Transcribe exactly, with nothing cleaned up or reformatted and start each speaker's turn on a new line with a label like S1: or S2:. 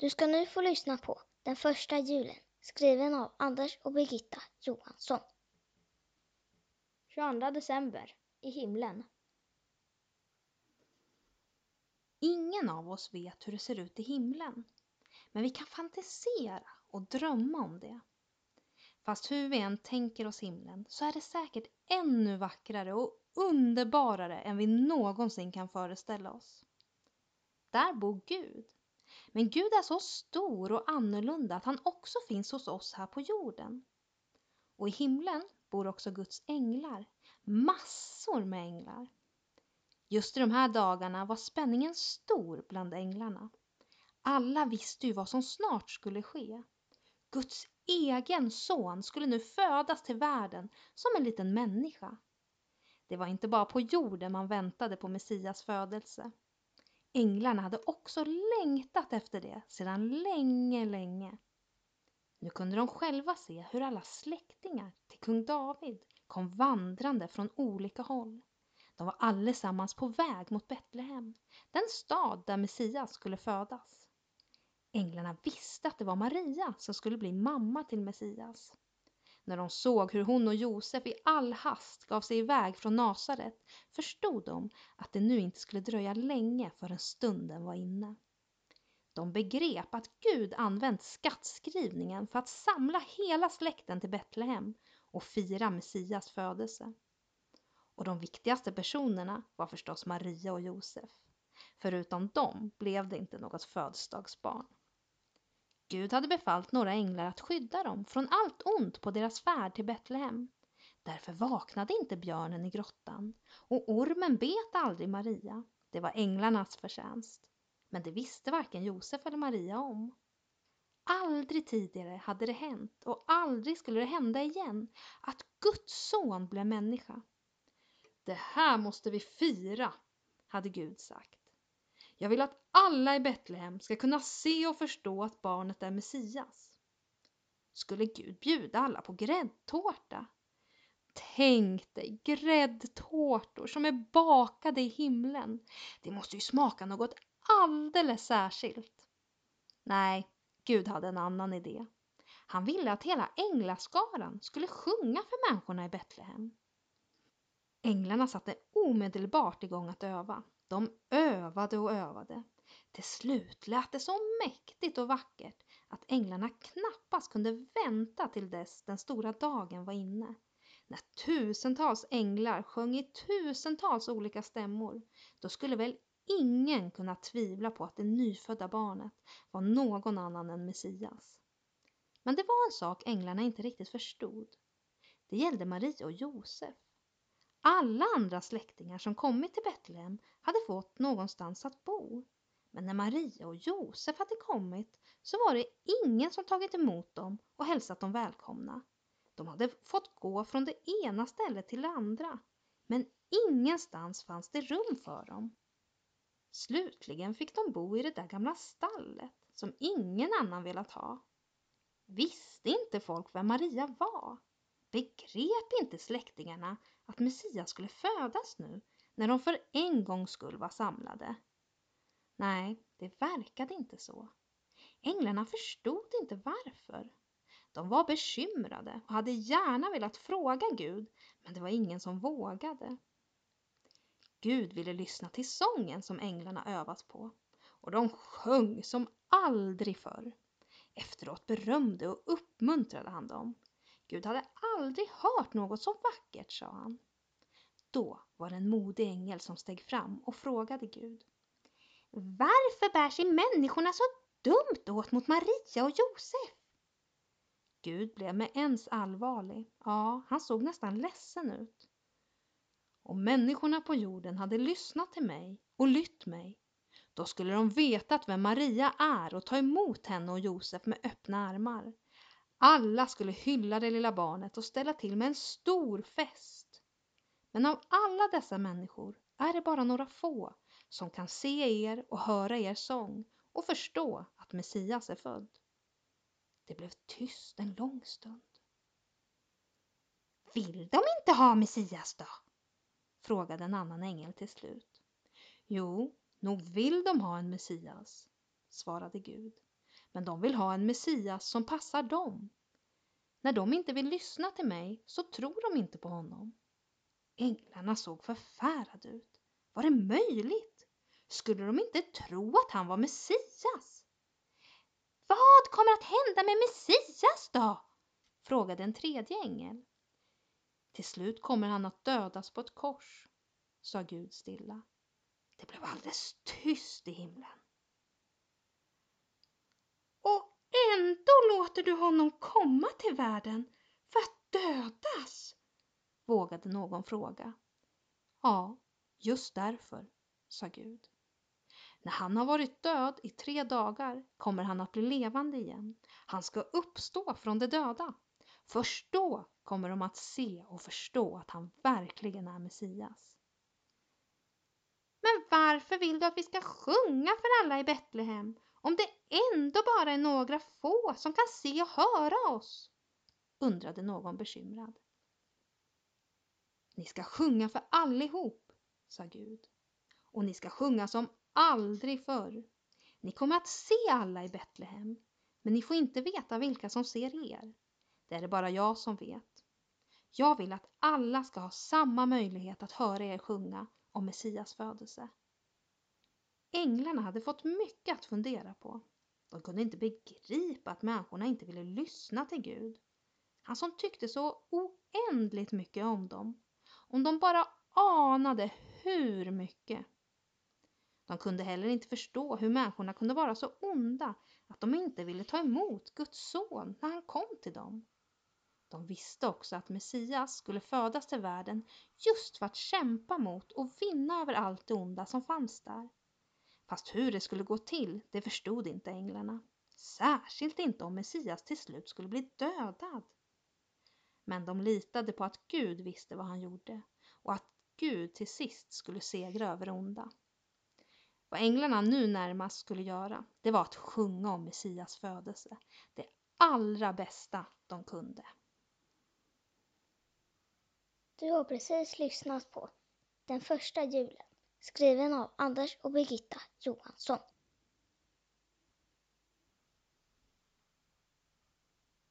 S1: Du ska nu få lyssna på Den första julen, skriven av Anders och Birgitta Johansson. tjugoandra december, i himlen.
S2: Ingen av oss vet hur det ser ut i himlen, men vi kan fantisera och drömma om det. Fast hur vi än tänker oss himlen så är det säkert ännu vackrare och underbarare än vi någonsin kan föreställa oss. Där bor Gud. Men Gud är så stor och annorlunda att han också finns hos oss här på jorden. Och i himlen bor också Guds änglar, massor med änglar. Just i de här dagarna var spänningen stor bland änglarna. Alla visste ju vad som snart skulle ske. Guds egen son skulle nu födas till världen som en liten människa. Det var inte bara på jorden man väntade på Messias födelse. Änglarna hade också längtat efter det sedan länge, länge. Nu kunde de själva se hur alla släktingar till kung David kom vandrande från olika håll. De var allesammans på väg mot Betlehem, den stad där Messias skulle födas. Änglarna visste att det var Maria som skulle bli mamma till Messias. När de såg hur hon och Josef i all hast gav sig iväg från Nasaret förstod de att det nu inte skulle dröja länge förrän stunden var inne. De begrep att Gud använt skattskrivningen för att samla hela släkten till Betlehem och fira Messias födelse. Och de viktigaste personerna var förstås Maria och Josef. Förutom dem blev det inte något födelsedagsbarn. Gud hade befallt några änglar att skydda dem från allt ont på deras färd till Betlehem. Därför vaknade inte björnen i grottan och ormen bet aldrig Maria. Det var änglarnas förtjänst. Men det visste varken Josef eller Maria om. Aldrig tidigare hade det hänt och aldrig skulle det hända igen att Guds son blev människa. Det här måste vi fira, hade Gud sagt. Jag vill att alla i Betlehem ska kunna se och förstå att barnet är Messias. Skulle Gud bjuda alla på gräddtårta? Tänk dig gräddtårtor som är bakade i himlen. Det måste ju smaka något alldeles särskilt. Nej, Gud hade en annan idé. Han ville att hela änglaskaran skulle sjunga för människorna i Betlehem. Änglarna satte omedelbart igång att öva. De övade och övade. Till slut lät det så mäktigt och vackert att änglarna knappast kunde vänta till dess den stora dagen var inne. När tusentals änglar sjöng i tusentals olika stämmor, då skulle väl ingen kunna tvivla på att det nyfödda barnet var någon annan än Messias. Men det var en sak änglarna inte riktigt förstod. Det gällde Maria och Josef. Alla andra släktingar som kommit till Betlehem hade fått någonstans att bo. Men när Maria och Josef hade kommit så var det ingen som tagit emot dem och hälsat dem välkomna. De hade fått gå från det ena stället till det andra, men ingenstans fanns det rum för dem. Slutligen fick de bo i det där gamla stallet som ingen annan velat ha. Visste inte folk vem Maria var? Begrep inte släktingarna att Messias skulle födas nu när de för en gångs skull var samlade? Nej, det verkade inte så. Änglarna förstod inte varför. De var bekymrade och hade gärna velat fråga Gud, men det var ingen som vågade. Gud ville lyssna till sången som änglarna övat på, och de sjöng som aldrig förr. Efteråt berömde och uppmuntrade han dem. Gud hade aldrig hört något så vackert, sa han. Då var det en modig ängel som steg fram och frågade Gud: Varför bär sig människorna så dumt åt mot Maria och Josef? Gud blev med ens allvarlig. Ja, han såg nästan ledsen ut. Om människorna på jorden hade lyssnat till mig och lytt mig, då skulle de vetat vem Maria är och ta emot henne och Josef med öppna armar. Alla skulle hylla det lilla barnet och ställa till med en stor fest. Men av alla dessa människor är det bara några få som kan se er och höra er sång och förstå att Messias är född. Det blev tyst en lång stund. Vill de inte ha Messias då? Frågade en annan ängel till slut. Jo, nog vill de ha en Messias, svarade Gud. men de vill ha en Messias som passar dem. När de inte vill lyssna till mig så tror de inte på honom. Änglarna såg förfärade ut. Var det möjligt? Skulle de inte tro att han var Messias? Vad kommer att hända med Messias då? Frågade en tredje ängel. Till slut kommer han att dödas på ett kors, sa Gud stilla. Det blev alldeles tyst i himlen. Och ändå låter du honom komma till världen för att dödas, vågade någon fråga. Ja, just därför, sa Gud. När han har varit död i tre dagar kommer han att bli levande igen. Han ska uppstå från de döda. Först då kommer de att se och förstå att han verkligen är Messias. Men varför vill du att vi ska sjunga för alla i Betlehem om det ändå bara är några få som kan se och höra oss? Undrade någon bekymrad. Ni ska sjunga för allihop, sa Gud. Och ni ska sjunga som aldrig förr. Ni kommer att se alla i Betlehem, men ni får inte veta vilka som ser er. Det är det bara jag som vet. Jag vill att alla ska ha samma möjlighet att höra er sjunga om Messias födelse. Änglarna hade fått mycket att fundera på. De kunde inte begripa att människorna inte ville lyssna till Gud. Han som tyckte så oändligt mycket om dem. Om de bara anade hur mycket. De kunde heller inte förstå hur människorna kunde vara så onda att de inte ville ta emot Guds son när han kom till dem. De visste också att Messias skulle födas till världen just för att kämpa mot och vinna över allt det onda som fanns där. Fast hur det skulle gå till, det förstod inte änglarna. Särskilt inte om Messias till slut skulle bli dödad. Men de litade på att Gud visste vad han gjorde och att Gud till sist skulle segra över onda. Vad änglarna nu närmast skulle göra, det var att sjunga om Messias födelse. Det allra bästa de kunde.
S1: Du har precis lyssnat på Den första julen, skriven av Anders och Birgitta Johansson.